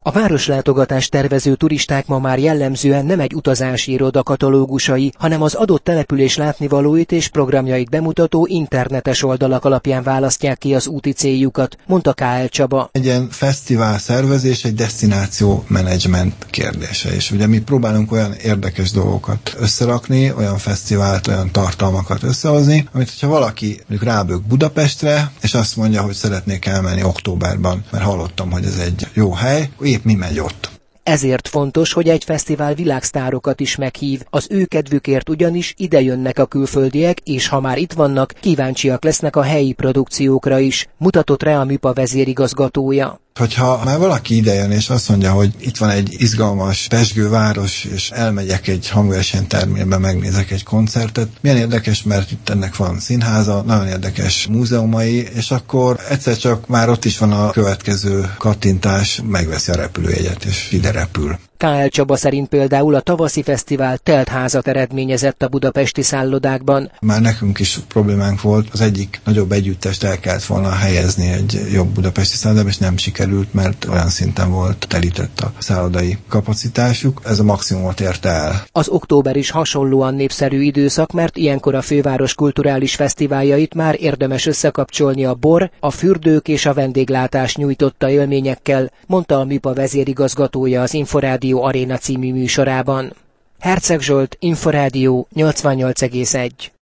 A városlátogatást tervező turisták ma már jellemzően nem egy utazási iroda katalógusai, hanem az adott település látnivalóit és programjait bemutató internetes oldalak alapján választják ki az úti céljukat, mondta K.L. Csaba. Egy ilyen fesztivál szervezés egy desztináció menedzsment kérdése, és ugye mi próbálunk olyan érdekes dolgokat összerakni, olyan fesztivált, olyan tartalmakat összehozni, amit hogyha valaki mondjuk rábög Budapestre, és azt mondja, hogy szeretnék elmenni októberben, mert hallottam, hogy ez egy jó hely, épp mi megy ott. Ezért fontos, hogy egy fesztivál világsztárokat is meghív, az ő kedvükért ugyanis ide jönnek a külföldiek, és ha már itt vannak, kíváncsiak lesznek a helyi produkciókra is, mutatott rá a MIPA vezérigazgatója. Hogyha már valaki idejön és azt mondja, hogy itt van egy izgalmas, pezsgő város, és elmegyek egy hangversenytermélbe, megnézek egy koncertet, milyen érdekes, mert itt ennek van színháza, nagyon érdekes múzeumai, és akkor egyszer csak már ott is van a következő kattintás, megveszi a repülőjegyet, és ide repül. K.L. Csaba szerint például a tavaszi fesztivál telt házat eredményezett a budapesti szállodákban. Már nekünk is problémánk volt, az egyik nagyobb együttest el kellett volna helyezni egy jobb budapesti szállodában, és nem sikerült, mert olyan szinten volt telített a szállodai kapacitásuk. Ez a maximumot érte el. Az október is hasonlóan népszerű időszak, mert ilyenkor a főváros kulturális fesztiváljait már érdemes összekapcsolni a bor, a fürdők és a vendéglátás nyújtotta élményekkel, mondta a MIPA vezérigazgatója az Inforádió Aréna című műsorában. Herceg Zsolt, Inforádió 88,1.